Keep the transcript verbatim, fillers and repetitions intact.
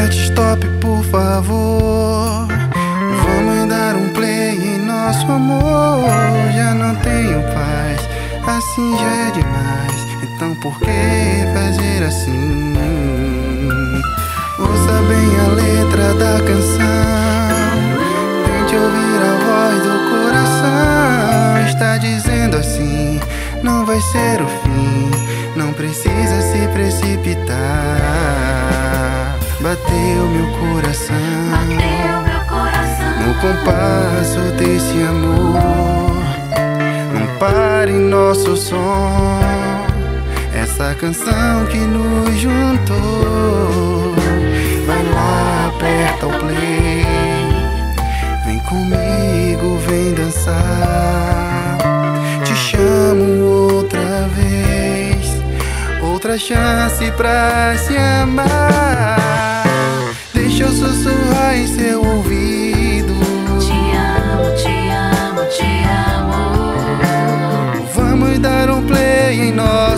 Gente, stop, por favor. Vamos dar um play em nosso amor. Já não tenho paz, assim já é demais. Então por que fazer assim? Ouça bem a letra da canção. Tente ouvir a voz do coração. Está dizendo assim: não vai ser o fim, não precisa se precipitar. Bateu meu coração, Bateu meu coração no compasso desse amor. Não pare nosso som, essa canção que nos juntou. Vai lá, aperta o play, vem comigo, vem dançar. Te chamo outra vez, outra chance pra se amar. Deixa eu sussurrar em seu ouvido: te amo, te amo, te amo. vamos dar um play em nós.